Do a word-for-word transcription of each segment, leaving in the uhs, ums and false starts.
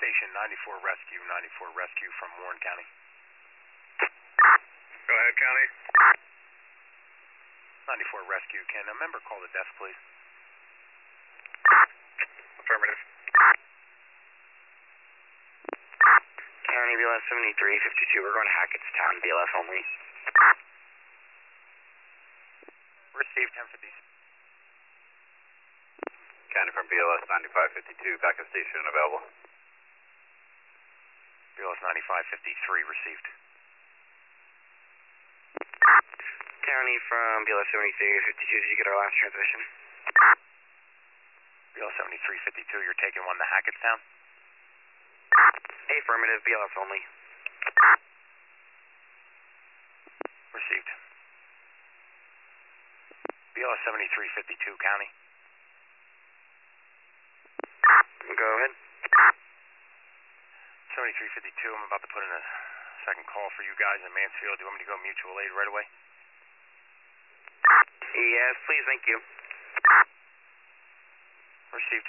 Station ninety-four Rescue, ninety-four Rescue from Warren County. Go ahead, County. ninety-four Rescue, can a member call the desk, please? Affirmative. County B L S seventy-three fifty-two, we're going to Hackettstown, B L S only. Received ten fifty. County from B L S ninety-five fifty-two, backup station available. B L S ninety-five fifty-three received. County from B L S seventy-three fifty-two, did you get our last transmission? B L S seventy-three fifty-two, you're taking one to Hackettstown? Affirmative, B L S only. Received. B L S seventy-three fifty-two, County. Go ahead. seventy-three fifty-two, I'm about to put in a second call for you guys in Mansfield. Do you want me to go mutual aid right away? Yes, please, thank you. Received.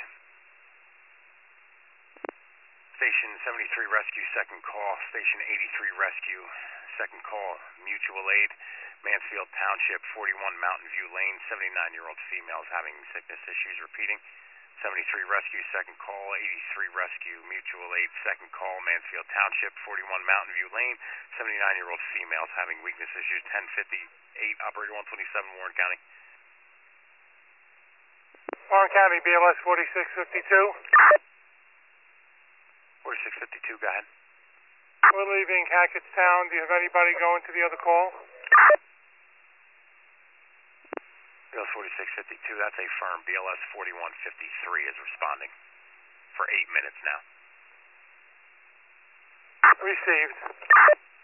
Station seventy-three Rescue, second call. Station eighty-three Rescue, second call. Mutual aid, Mansfield Township, forty-one Mountain View Lane, seventy-nine-year-old female is having sickness issues. Repeating. seventy-three Rescue, second call. eighty-three Rescue, mutual aid, second call. Mansfield Township, forty-one Mountain View Lane, seventy-nine-year-old female is having weakness issues. ten fifty-eight, Operator one twenty-seven, Warren County. Warren County, B L S forty-six fifty-two. forty-six fifty-two, go ahead. We're leaving Hackettstown. Do you have anybody going to the other call? B L S forty-six fifty-two, that's a firm. B L S forty-one fifty-three is responding for eight minutes now. Received.